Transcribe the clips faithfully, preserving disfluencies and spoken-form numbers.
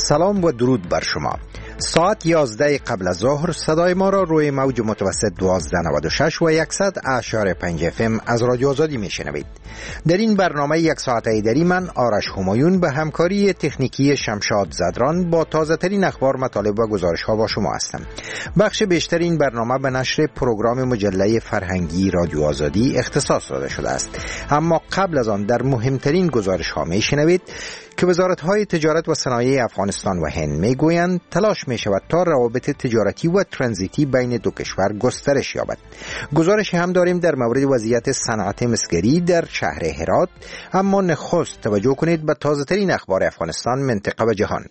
سلام و درود بر شما. ساعت یازده قبل از ظهر صدای ما را روی موج متوسط دوازده نود و شش و صد اشاره پنج اف ام از رادیو آزادی میشنوید. در این برنامه یک ساعته ایدری من آرش همایون به همکاری تکنیکی شمشاد زدران با تازه ترین اخبار، مطالب و گزارش ها با شما هستم. بخش بیشتر این برنامه به نشر پروگرام مجله فرهنگی رادیو آزادی اختصاص داده شده است، اما قبل از آن در مهمترین گزارش ها میشنوید که وزارت‌های تجارت و صنایع افغانستان و هند میگویند تلاش می‌شود تا روابط تجارتی و ترانزیتی بین دو کشور گسترش یابد. گزارش هم داریم در مورد وضعیت صنعت مسگری در شهر هرات، اما نخست توجه کنید به تازه‌ترین اخبار افغانستان، منطقه و جهان.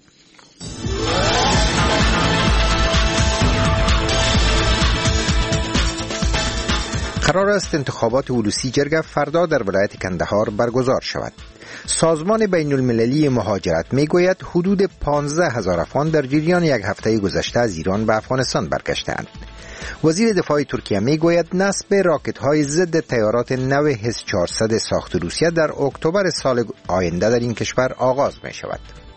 قرار است انتخابات ولوسی جرگه فردا در ولایت کندهار برگزار شود. سازمان بین المللی مهاجرت میگوید حدود پانزده هزار افغان در جریان یک هفته گذشته از ایران به افغانستان برگشتند. وزیر دفاع ترکیه میگوید نصب راکت های ضد تیارات نو اس چهارصد ساخت روسیه در اکتبر سال آینده در این کشور آغاز می شود.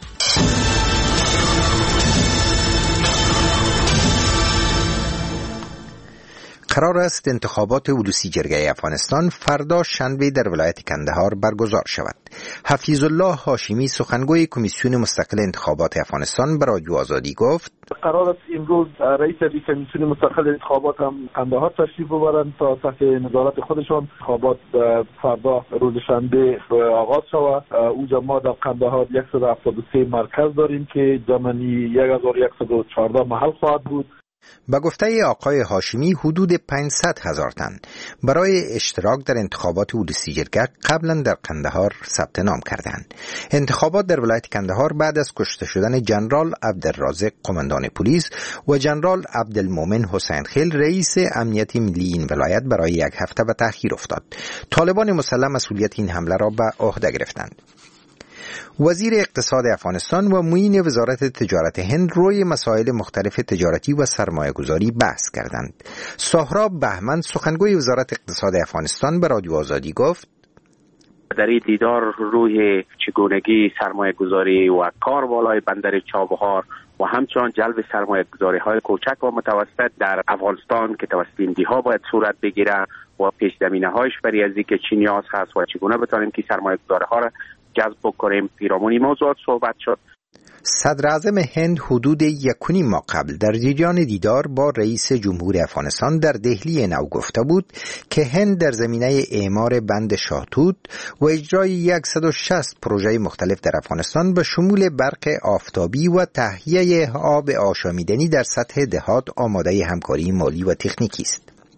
قرار است انتخابات ولوسی جرگه افغانستان فردا شنبه در ولایت کندهار برگزار شود. حفیظ الله هاشمی سخنگوی کمیسیون مستقل انتخابات افغانستان به رادیو آزادی گفت قرار است امروز رئیس کمیسیون مستقل انتخابات هم کندهار تشریف ببرند تا تحت نظارت خودشان انتخابات فردا روز شنبه آغاز شود. اونجا ما در کندهار صد و هفتاد و سه مرکز داریم که جمعی هزار و صد و چهارده محل خواهد بود. با گفته آقای هاشمی حدود پانصد هزار تن برای اشتراک در انتخابات ولوسی جرگه قبلا در کندهار ثبت نام کردند. انتخابات در ولایت کندهار بعد از کشته شدن جنرال عبدالرازق قماندان پلیس و جنرال عبدالمومن حسین خیل رئیس امنیت ملی این ولایت برای یک هفته به تأخیر افتاد. طالبان مسلح مسئولیت این حمله را به عهده گرفتند. وزیر اقتصاد افغانستان و معین وزارت تجارت هند روی مسائل مختلف تجارتی و سرمایه گذاری بحث کردند. سهراب بهمن سخنگوی وزارت اقتصاد افغانستان به رادیو آزادی گفت در این دیدار روی چگونگی سرمایه گذاری و کار بالای بندر چابهار و همچنان جلب سرمایه گذاری های کوچک و متوسط در افغانستان که توسط ایندی ها باید صورت بگیره و پیش زمینه هایش برای از اینکه چی نیاز هست و چگونه بتانیم که سرمایه گذاری ها را جذب کنیم پیرامون موضوعات صحبت شد. صدر اعظم هند حدود یک و نیم ماه قبل در جریان دیدار با رئیس جمهور افغانستان در دهلی نو گفته بود که هند در زمینه اعمار بند شاهتوت و اجرای صد و شصت پروژه مختلف در افغانستان به شمول برق آفتابی و تهیه آب آشامیدنی در سطح دهات آماده همکاری مالی و تکنیکی است.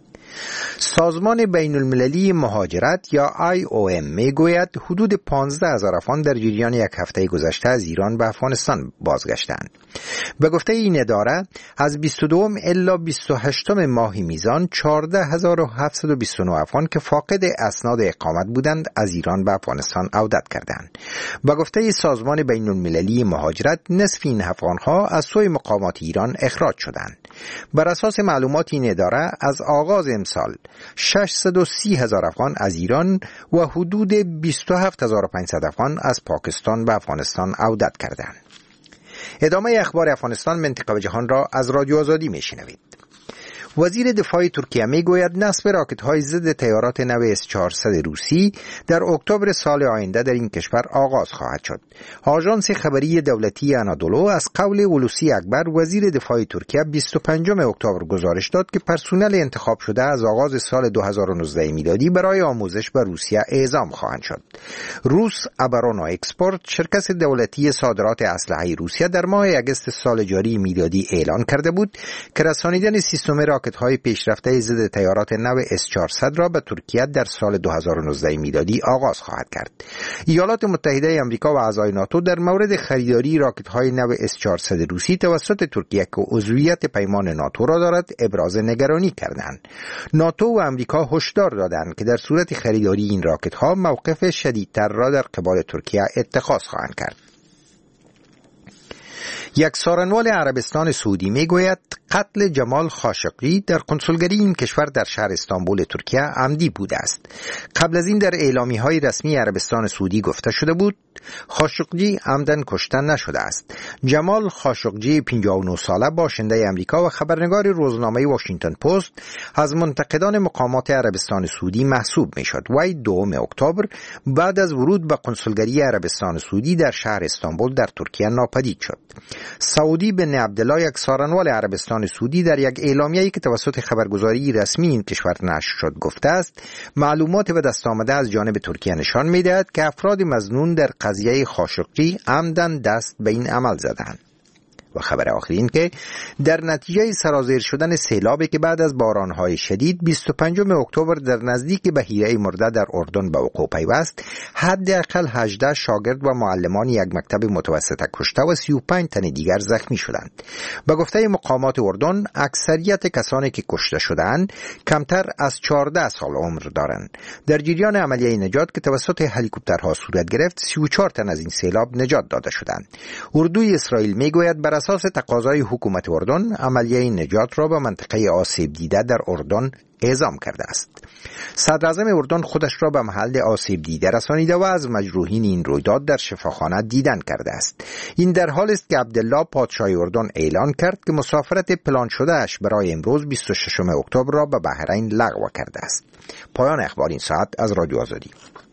سازمان بین المللی مهاجرت یا آی او ام میگوید حدود پانزده هزار افغان در جریان یک هفته گذشته از ایران به افغانستان بازگشتند. به گفته این اداره از بیست و دو الی بیست و هشت ماه میزان چهارده هزار و هفتصد و بیست و نه افغان که فاقد اسناد اقامت بودند از ایران به افغانستان عودت کردند. به گفته سازمان بین المللی مهاجرت نصف این افغانها از سوی مقامات ایران اخراج شدند. بر اساس معلومات این اداره از آغاز امسال ششصد و سی هزار افغان از ایران و حدود بیست و هفت هزار و پانصد افغان از پاکستان به افغانستان عودت کردند. ادامه اخبار افغانستان، منطقه و جهان را از رادیو آزادی میشنوید. وزیر دفاع ترکیه میگوید نصب راکت‌های ضد تیارات نو اس چهارصد روسی در اکتبر سال آینده در این کشور آغاز خواهد شد. آژانس خبری دولتی آنادولو از قول ولوسی اکبر وزیر دفاع ترکیه بیست و پنجم اکتبر گزارش داد که پرسنل انتخاب شده از آغاز سال دو هزار و نوزده میلادی برای آموزش به روسیه اعزام خواهند شد. روس ابرونو اکسپورت شرکت دولتی صادرات اسلحه روسیه در ماه اگست سال جاری میلادی اعلان کرده بود که رسانیدن سیستم راکت‌های پیشرفته ضد تیارات نو اس چهارصد را به ترکیه در سال دو هزار و نوزده میلادی آغاز خواهد کرد. ایالات متحده آمریکا و اعضای ناتو در مورد خریداری راکت‌های نو اس چهارصد روسی توسط ترکیه که عضویت پیمان ناتو را دارد ابراز نگرانی کردند. ناتو و آمریکا هشدار دادند که در صورت خریداری این راکت‌ها موقف شدیدتر را در قبال ترکیه اتخاذ خواهند کرد. یک سارنوال عربستان سعودی میگوید قتل جمال خاشقجی در کنسولگری این کشور در شهر استانبول ترکیه عمدی بوده است. قبل از این در اعلامیه‌های رسمی عربستان سعودی گفته شده بود خاشقجی عمدن کشته نشده است. جمال خاشقجی پنجاه و نه ساله باشنده امریکا و خبرنگار روزنامه واشنگتن پست از منتقدان مقامات عربستان سعودی محسوب میشد. وی دوم اکتبر بعد از ورود به کنسولگری عربستان سعودی در شهر استانبول در ترکیه ناپدید شد. سعودی بن عبدالله، یک سارنوال عربستان سعودی، در یک اعلامیه‌ای که توسط خبرگزاری رسمی این کشور نشر شد گفته است معلومات به دست آمده از جانب ترکیه نشان می‌دهد که افراد مظنون در قضیه خاشقجی عمدن دست به این عمل زدند. و خبر آخر این که در نتیجه سرازیر شدن سیلابی که بعد از بارانهای شدید بیست و پنجم اکتبر در نزدیک بحیره مرده در اردن به وقوع پیوست، حداقل هجده شاگرد و معلمان یک مکتب متوسطه کشته و سی و پنج تن دیگر زخمی شدند. به گفته مقامات اردن، اکثریت کسانی که کشته شدند کمتر از چهارده سال عمر دارند. در جریان عملیه نجات که توسط هلیکوپترها صورت گرفت، سی و چهار تن از این سیلاب نجات داده شدند. اردوی اسرائیل میگوید بر اساس تقاضای حکومت اردن عملیه نجات را به منطقه آسیب دیده در اردن اعزام کرده است. صدر اعظم اردن خودش را به محل آسیب دیده رسانیده و از مجروحین این رویداد در شفاخانه دیدن کرده است. این در حالی است که عبدالله پادشاه اردن اعلان کرد که مسافرت پلان شده اش برای امروز بیست و ششم اکتبر را به بحرین لغو کرده است. پایان اخبار این ساعت از رادیو آزادی.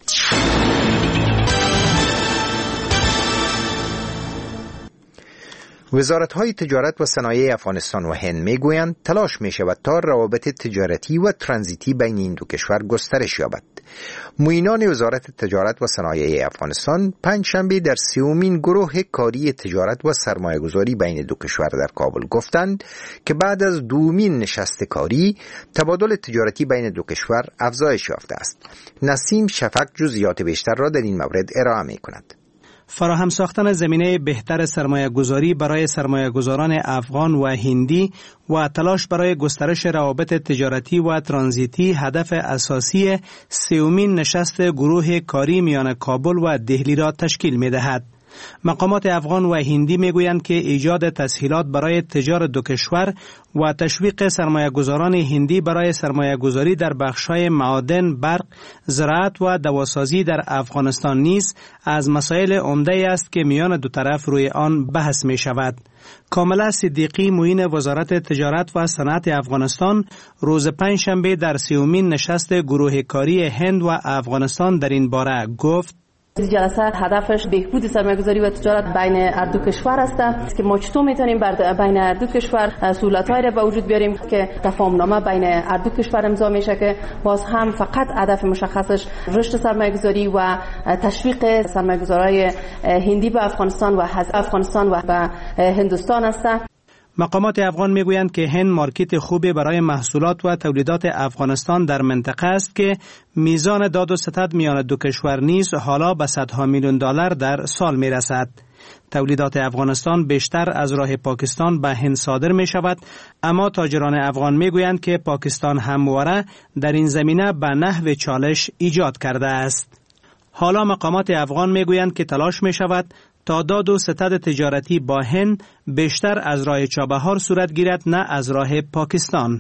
وزارت‌های تجارت و صنایع افغانستان و هند می‌گویند تلاش می‌شود تا روابط تجارتی و ترانزیتی بین این دو کشور گسترش یابد. معینان وزارت تجارت و صنایع افغانستان پنجشنبه در سومین گروه کاری تجارت و سرمایه‌گذاری بین دو کشور در کابل گفتند که بعد از دومین نشست کاری تبادل تجارتی بین دو کشور افزایش یافته است. نسیم شفق جزئیات بیشتر را در این مورد ارائه می‌کند. فراهم ساختن زمینه بهتر سرمایه گذاری برای سرمایه گذاران افغان و هندی و تلاش برای گسترش روابط تجارتی و ترانزیتی هدف اساسی سومین نشست گروه کاری میان کابل و دهلی را تشکیل می دهد. مقامات افغان و هندی میگویند که ایجاد تسهیلات برای تجار دو کشور و تشویق سرمایه‌گذاران هندی برای سرمایه‌گذاری در بخش‌های معادن، برق، زراعت و دواسازی در افغانستان نیز از مسائل عمده است که میان دو طرف روی آن بحث می‌شود. کاملا صدیقی، معین وزارت تجارت و صنعت افغانستان، روز پنجشنبه در سومین نشست گروه کاری هند و افغانستان در این باره گفت: جلسه هدفش بهبود سرمایه‌گذاری و تجارت بین دو کشور است که ما چطور میتونیم بین دو کشور سهولت‌هایی را به وجود بیاریم که تفاهمنامه بین دو کشور امضا میشه که باز هم فقط هدف مشخصش رشد سرمایه‌گذاری و تشویق سرمایه‌گذارای هندی به افغانستان و از افغانستان و به هندوستان است. مقامات افغان میگویند که هند مارکت خوبی برای محصولات و تولیدات افغانستان در منطقه است که میزان داد و ستد میان دو کشور نیز حالا به صدها میلیون دلار در سال میرسد. تولیدات افغانستان بیشتر از راه پاکستان به هند صادر می شود، اما تاجران افغان میگویند که پاکستان همواره در این زمینه به نحو چالش ایجاد کرده است. حالا مقامات افغان میگویند که تلاش می شود تا داد و ستد تجارتی با هند بیشتر از راه چابهار صورت گیرد، نه از راه پاکستان.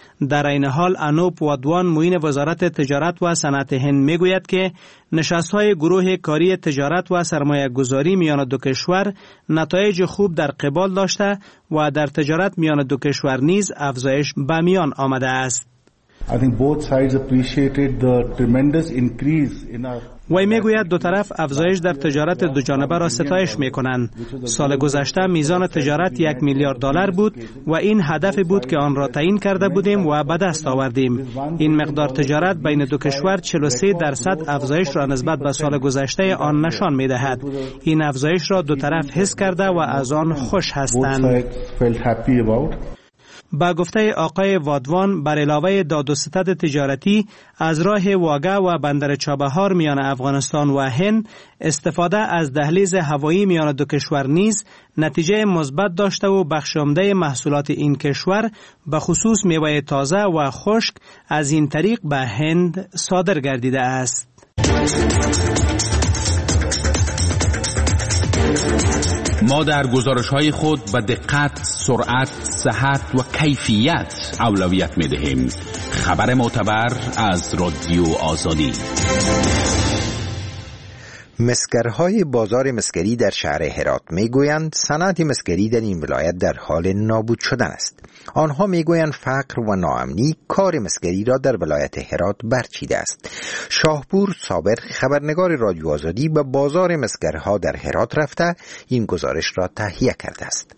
در این حال انوپ وادوان، معین وزارت تجارت و صنعت هند میگوید که نشست‌های گروه کاری تجارت و سرمایه گذاری میان دو کشور نتایج خوب در قبال داشته و در تجارت میان دو کشور نیز افزایش به میان آمده است. I think both sides appreciated the tremendous increase in our وی میگوید دو طرف افزایش در تجارت دو جانبه را ستایش میکنند. سال گذشته میزان تجارت یک میلیارد دلار بود و این هدف بود که آن را تعیین کرده بودیم و به دست آوردیم. این مقدار تجارت بین دو کشور چهل و سه درصد افزایش را نسبت به سال گذشته آن نشان میدهد. این افزایش را دو طرف حس کرده و از آن خوش هستند. با گفته آقای وادوان، بر علاوه داد و ستد تجارتی از راه واگه و بندر چابهار میان افغانستان و هند، استفاده از دهلیز هوایی میان دو کشور نیز نتیجه مثبت داشته و بخش عمده محصولات این کشور به خصوص میوه تازه و خشک از این طریق به هند صادر گردیده است. ما در گزارش‌های خود به دقت، سرعت، صحت و کیفیت اولویت می‌دهیم. خبر معتبر از رادیو آزادی. مسگرهای بازار مسگری در شهر هرات میگویند صنعت مسگری در این ولایت در حال نابود شدن است. آنها میگویند فقر و ناامنی کار مسگری را در ولایت هرات برچیده است. شاهپور صابر خبرنگار رادیو آزادی به بازار مسگرها در هرات رفته این گزارش را تهیه کرده است.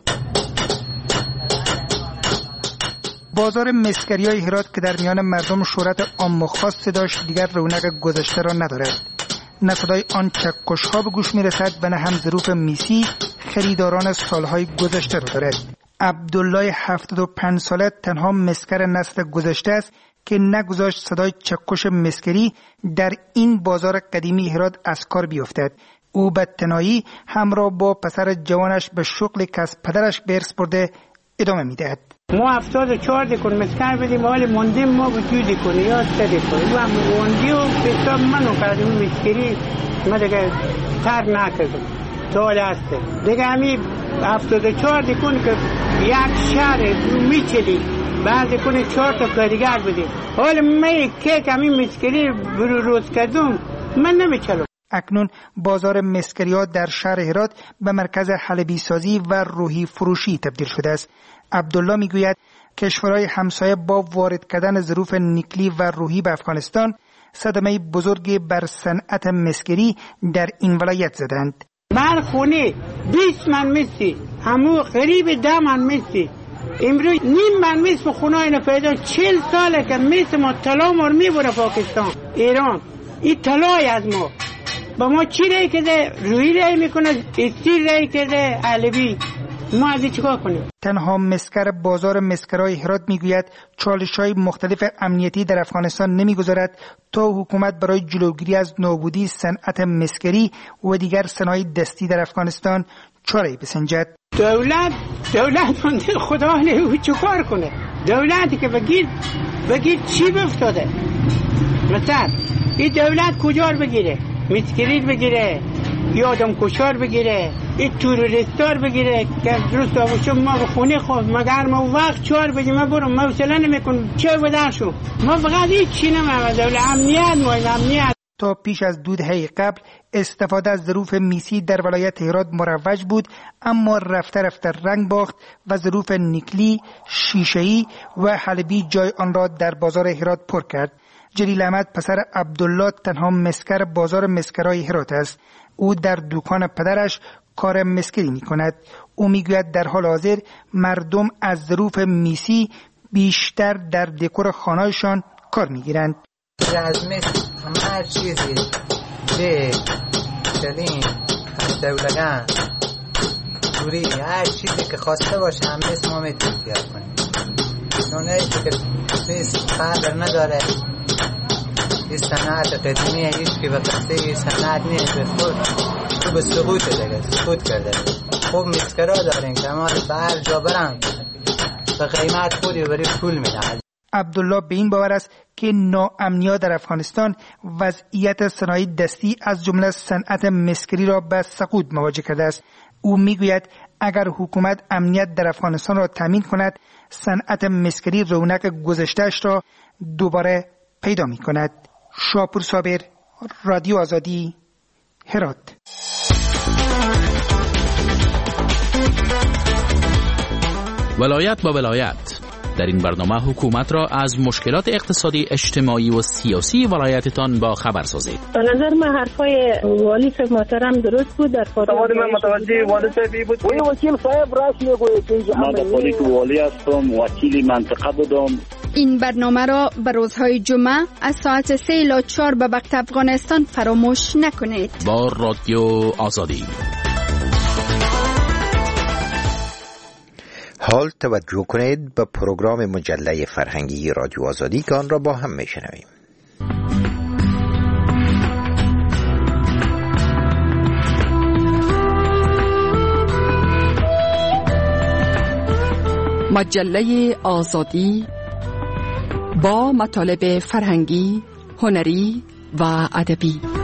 بازار مسگری‌های هرات که در میان مردم شهرت عام و خاص داشت دیگر رونق گذشته را ندارد. نه صدای آن چکش‌ها به گوش می‌رسد و نه هم ظروف میسی خریداران سالهای گذشته را دارد. عبدالله هفتاد و پنج ساله تنها مسگر نسل گذشته است که نگذاشت صدای چکش مسگری در این بازار قدیمی هرات از کار بیفتد. او به تنهایی همراه با پسر جوانش به شغل که از پدرش به ارث برده ادامه می‌دهد. ما هفتاد و چهار دکون مسکن بدیم حالی موندیم ما وجودی کنی یا سده کنی و هم موندی و بساب منو کردیم مسکری ما دیگه تر نکردم سال هسته دیگه همی هفتاد و چهار دکون که یک شهر میچلی بعد دکون چهار تا کارگر بدیم حالی من که کمی مسکری برو روز کردم من نمیچلم. اکنون بازار مسگری ها در شهر هرات به مرکز حلبی سازی و روحی فروشی تبدیل شده است. عبدالله میگوید کشورهای همسایه با وارد کردن ظروف نیکلی و روحی به افغانستان صدمه بزرگی بر صنعت مسگری در این ولایت زدند. بر خونه بیست من مسی همو قریب ده من مسی امروز نیم من مس به خونه اینا پیدا چل ساله که مس ما طلا مار میبره پاکستان ایران این طلای از ما با ما چی رای کده روی رای میکنه استیر رای کده علوی ما از چیکار کنیم؟ تنها مسگر بازار مسگرهای هرات میگوید چالش‌های مختلف امنیتی در افغانستان نمیگذارد تا حکومت برای جلوگیری از نابودی صنعت مسگری و دیگر صنایع دستی در افغانستان چاره‌ای بسنجد. دولت دولت منده خدا نه چیکار کنه؟ دولتی که بگید بگید چی بافتاده؟ مثلا این دولت کجا رو بگیره؟ مسگری بگیره یا آدم کشار بگیره این توریستار بگیره که درست باشه ما به خونه خود مگر ما وقت چهار بجه ما برم ما وصله نمیکنم چه بدرشو ما فقط هیچ چی نمیدونم دولت امنیت مهم امنیت. تا پیش از دو دهه قبل استفاده از ظروف میسی در ولایت هرات مروج بود اما رفته رفته رنگ باخت و ظروف نیکلی، شیشه‌ای و حلبی جای آن را در بازار هرات پر کرد. جلیل احمد پسر عبدالله تنها مسگر بازار مسگرهای هرات است. او در دکان پدرش کار مسگری می کند. او می گوید در حال حاضر مردم از ظروف میسی بیشتر در دکور خانه‌شان کار می گیرند. از مس هر چیزی ده چلین دولگان دوری هر چیزی که خواسته باشه هم مس ما می تونیم بیار کنیم چون ایشی که مس قدر نداره این صنعت قدیمی هیچ که به قصه صنعت نیست به خود تو به سقوط دیگه سقوط کرده. خوب مسگرها دارین که ما به هر جا برن به قیمت خودی بری پول میدن. عبدالله به این باور است که ناامنی در افغانستان وضعیت صنایع دستی از جمله صنعت مسگری را به سقوط مواجه کرده است. او میگوید اگر حکومت امنیت در افغانستان را تامین کند صنعت مسگری رونق گذشته‌اش را دوباره پیدا می کند. شاپور صابر، رادیو آزادی، هرات. ولایت با ولایت در این برنامه حکومت را از مشکلات اقتصادی، اجتماعی و سیاسی ولایتتان با خبر سازید. به نظر من حرفای والی صاحب محترم درست بود. در سوال من متوجه والی صاحبی بود. وی وکیل صاحب راست میگوید که من به قولی که والی هستم، وکیل منطقه بودم. این برنامه را به روزهای جمعه از ساعت سه الی چهار به وقت افغانستان فراموش نکنید. با رادیو آزادی. حال توجه کنید به پروگرام مجله فرهنگی رادیو آزادی که آن را با هم میشنویم. مجله آزادی با مطالب فرهنگی، هنری و ادبی.